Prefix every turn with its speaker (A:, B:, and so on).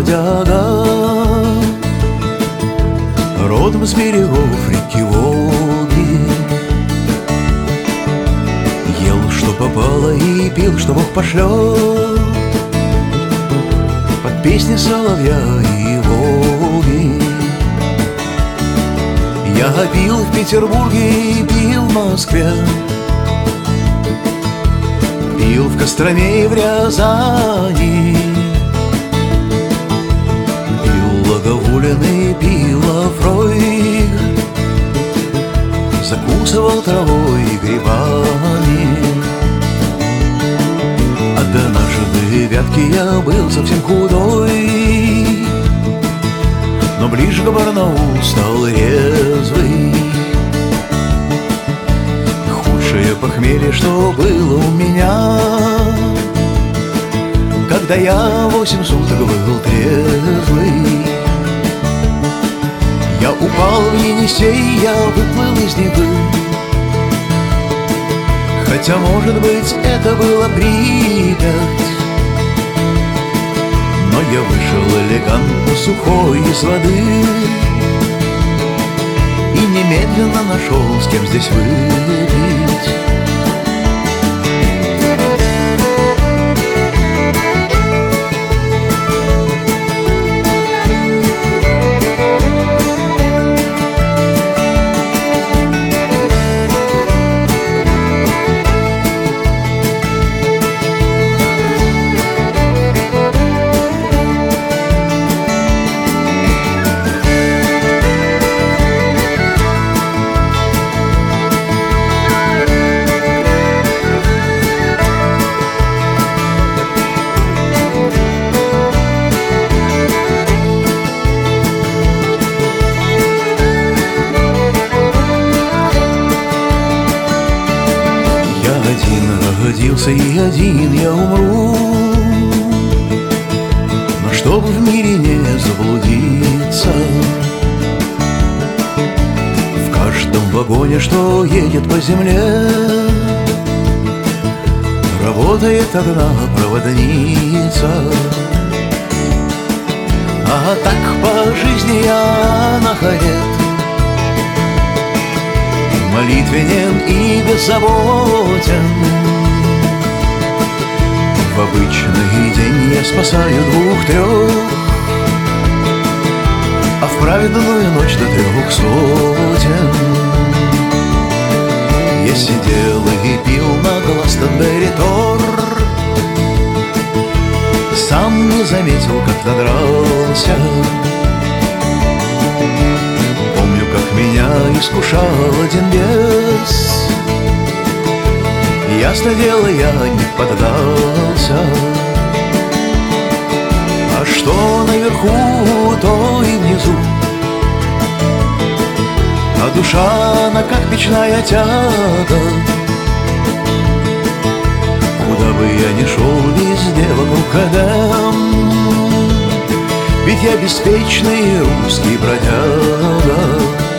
A: трудяга, родом с берегов реки Волги. Ел, что попало, и пил, что Бог пошлет, под песни соловья и Волги. Я пил в Петербурге и пил в Москве, пил в Костроме и в Рязани, пил Логовулин и пил Лафрой, закусывал травой и грибами. Однажды в Вятке я был совсем худой, но ближе к Барнаулу стал резвый. Худшее похмелье, что было у меня, когда я 8 суток был трезвый. Я упал в Енисей, я выплыл из Невы, хотя, может быть, это было Припять. Но я вышел элегантно сухой из воды и немедленно нашел, с кем здесь выпить. Родился и один я умру, но чтобы в мире не заблудиться, в каждом вагоне, что едет по земле, работает одна проводница. А так по жизни я нахалет, молитвенен и беззаботен. В обычный день я спасаю 2-3, а в праведную ночь до 300. Я сидел и пил на Гластонберри-Тор, сам не заметил, как надрался. Помню, как меня искушал один бес, ясно дело, я не поддался. А что наверху, то и внизу, а душа, она как печная тяга. Куда бы я ни шел, везде вокруг Эдем, ведь я беспечный русский бродяга.